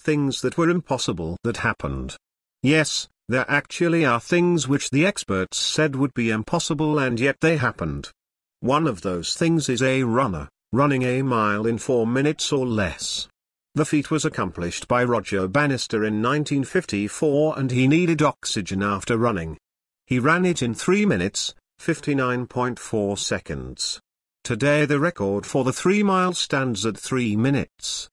things that were impossible that happened. Yes, there actually are things which the experts said would be impossible and yet they happened. One of those things is a runner, running a mile in 4 minutes or less. The feat was accomplished by Roger Bannister in 1954 and he needed oxygen after running. He ran it in 3 minutes, 59.4 seconds. Today the record for the 3 mile stands at 3 minutes,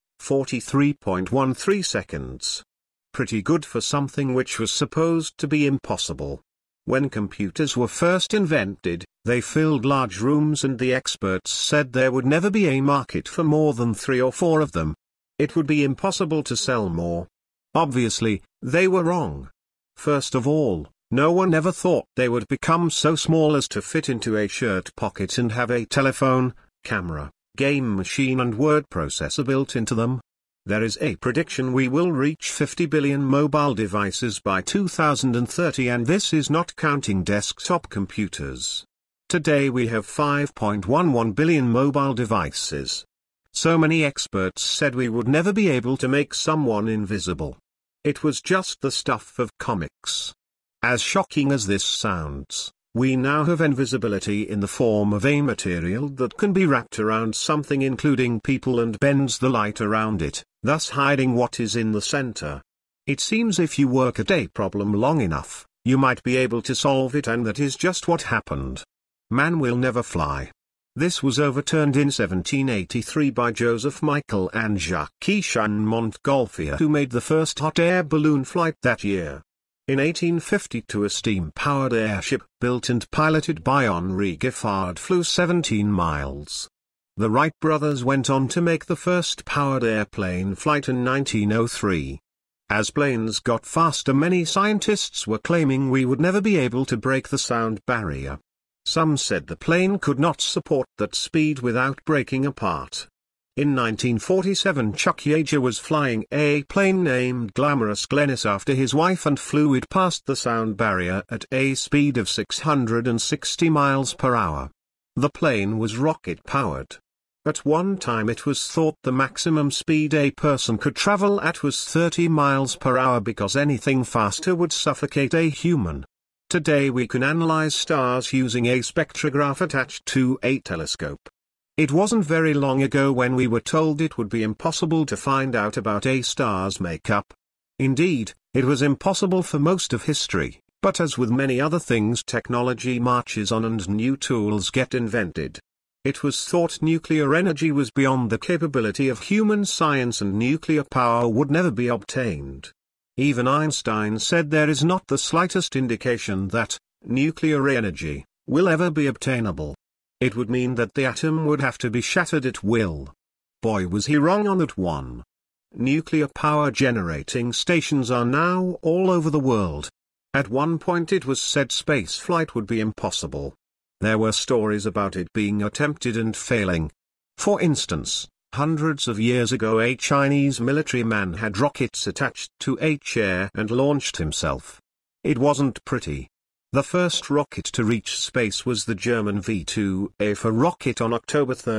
43.13 seconds. Pretty good for something which was supposed to be impossible. When computers were first invented, they filled large rooms and the experts said there would never be a market for more than 3 or 4 of them. It would be impossible to sell more. Obviously, they were wrong. First of all, no one ever thought they would become so small as to fit into a shirt pocket and have a telephone, camera, game machine and word processor built into them. There is a prediction we will reach 50 billion mobile devices by 2030 and this is not counting desktop computers. Today we have 5.11 billion mobile devices. So many experts said we would never be able to make someone invisible. It was just the stuff of comics. As shocking as this sounds, we now have invisibility in the form of a material that can be wrapped around something including people and bends the light around it, thus hiding what is in the center. It seems if you work at a problem long enough, you might be able to solve it and that is just what happened. Man will never fly. This was overturned in 1783 by Joseph Michael and Jacques-Jean Montgolfier who made the first hot air balloon flight that year. In 1852 a steam-powered airship built and piloted by Henri Giffard flew 17 miles. The Wright brothers went on to make the first powered airplane flight in 1903. As planes got faster many scientists were claiming we would never be able to break the sound barrier. Some said the plane could not support that speed without breaking apart. In 1947 Chuck Yeager was flying a plane named Glamorous Glennis after his wife and flew it past the sound barrier at a speed of 660 miles per hour. The plane was rocket-powered. At one time it was thought the maximum speed a person could travel at was 30 miles per hour because anything faster would suffocate a human. Today we can analyze stars using a spectrograph attached to a telescope. It wasn't very long ago when we were told it would be impossible to find out about a star's makeup. Indeed, it was impossible for most of history, but as with many other things technology marches on and new tools get invented. It was thought nuclear energy was beyond the capability of human science and nuclear power would never be obtained. Even Einstein said there is not the slightest indication that nuclear energy will ever be obtainable. It would mean that the atom would have to be shattered at will. Boy was he wrong on that one. Nuclear power generating stations are now all over the world. At one point it was said space flight would be impossible. There were stories about it being attempted and failing. For instance, hundreds of years ago a Chinese military man had rockets attached to a chair and launched himself. It wasn't pretty. The first rocket to reach space was the German V-2A rocket on October 3,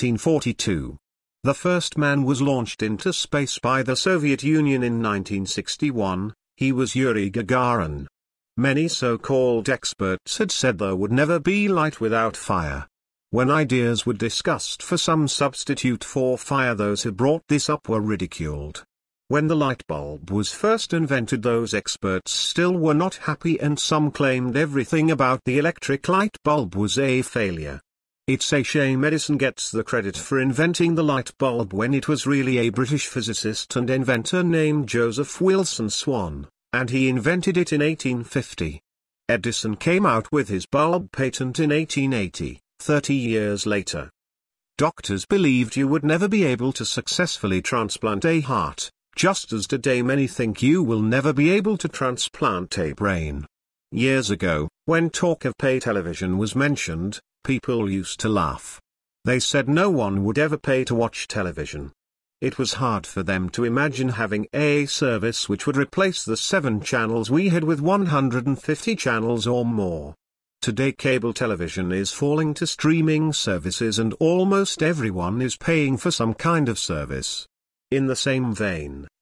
1942. The first man was launched into space by the Soviet Union in 1961, he was Yuri Gagarin. Many so-called experts had said there would never be light without fire. When ideas were discussed for some substitute for fire, those who brought this up were ridiculed. When the light bulb was first invented, those experts still were not happy and some claimed everything about the electric light bulb was a failure. It's a shame Edison gets the credit for inventing the light bulb when it was really a British physicist and inventor named Joseph Wilson Swan, and he invented it in 1850. Edison came out with his bulb patent in 1880. 30 years later. Doctors believed you would never be able to successfully transplant a heart, just as today many think you will never be able to transplant a brain. Years ago, when talk of pay television was mentioned, people used to laugh. They said no one would ever pay to watch television. It was hard for them to imagine having a service which would replace the 7 channels we had with 150 channels or more. Today cable television is falling to streaming services and almost everyone is paying for some kind of service. In the same vein,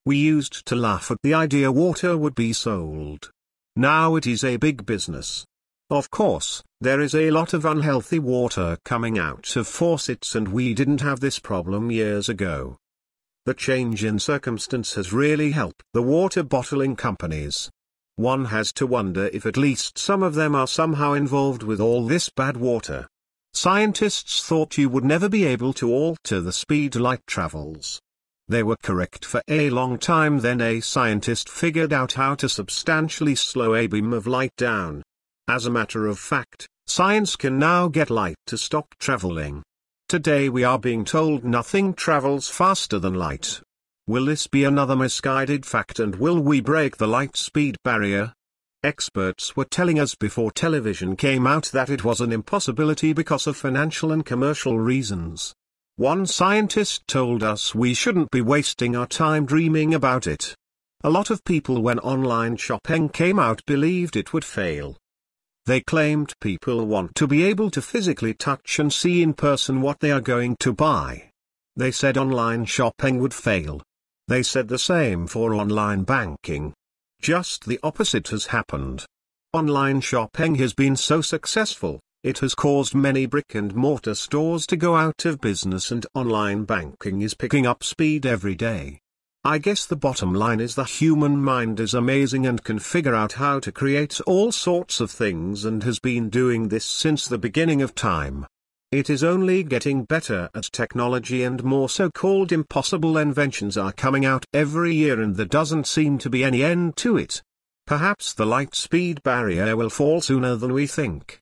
We used to laugh at the idea water would be sold. Now it is a big business. Of course, there is a lot of unhealthy water coming out of faucets, and we didn't have this problem years ago. The change in circumstance has really helped the water bottling companies. One has to wonder if at least some of them are somehow involved with all this bad water. Scientists thought you would never be able to alter the speed light travels. They were correct for a long time. Then a scientist figured out how to substantially slow a beam of light down. As a matter of fact, science can now get light to stop traveling. Today we are being told nothing travels faster than light. Will this be another misguided fact, and will we break the light speed barrier? Experts were telling us before television came out that it was an impossibility because of financial and commercial reasons. One scientist told us we shouldn't be wasting our time dreaming about it. A lot of people, when online shopping came out, believed it would fail. They claimed people want to be able to physically touch and see in person what they are going to buy. They said online shopping would fail. They said the same for online banking. Just the opposite has happened. Online shopping has been so successful, it has caused many brick-and-mortar stores to go out of business, and online banking is picking up speed every day. I guess the bottom line is the human mind is amazing and can figure out how to create all sorts of things, and has been doing this since the beginning of time. It is only getting better at technology, and more so-called impossible inventions are coming out every year, and there doesn't seem to be any end to it. Perhaps the light speed barrier will fall sooner than we think.